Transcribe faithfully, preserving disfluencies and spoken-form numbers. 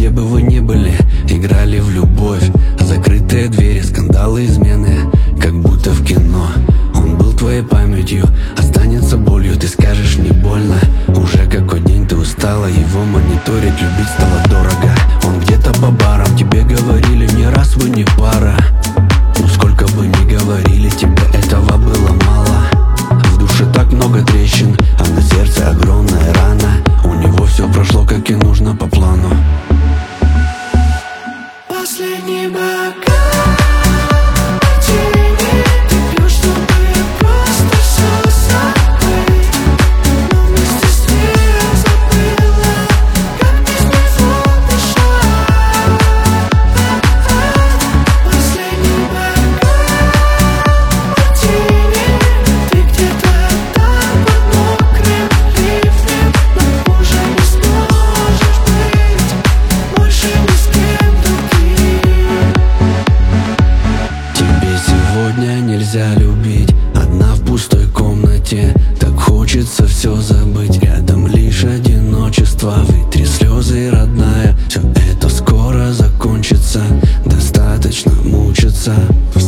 где бы вы ни были, играли в любовь. Закрытые двери, скандалы, измены, как будто в кино. Он был твоей памятью, останется болью. Ты скажешь, не больно. Уже какой день ты устала его мониторить. Любить стало дорого. Он где-то по барам, тебе говорили не раз, вы не пара. Но сколько бы ни говорили, тебе этого было мало. В душе так много трещин, а на сердце огромная рана. У него все прошло, как и нужно, по плану. Последний бокал мартини ты пьешь, чтобы просто все забыть. Но вместе с ним забыла, как без него дышать. Последний бокал мартини ты где-то там под мокрым ливнем, но уже не сможешь быть больше ни с кем другим. Тебе сегодня нельзя любить, одна в пустой комнате. Так хочется все забыть, рядом лишь одиночество. Вытри слезы, родная, все это скоро закончится. Достаточно мучиться.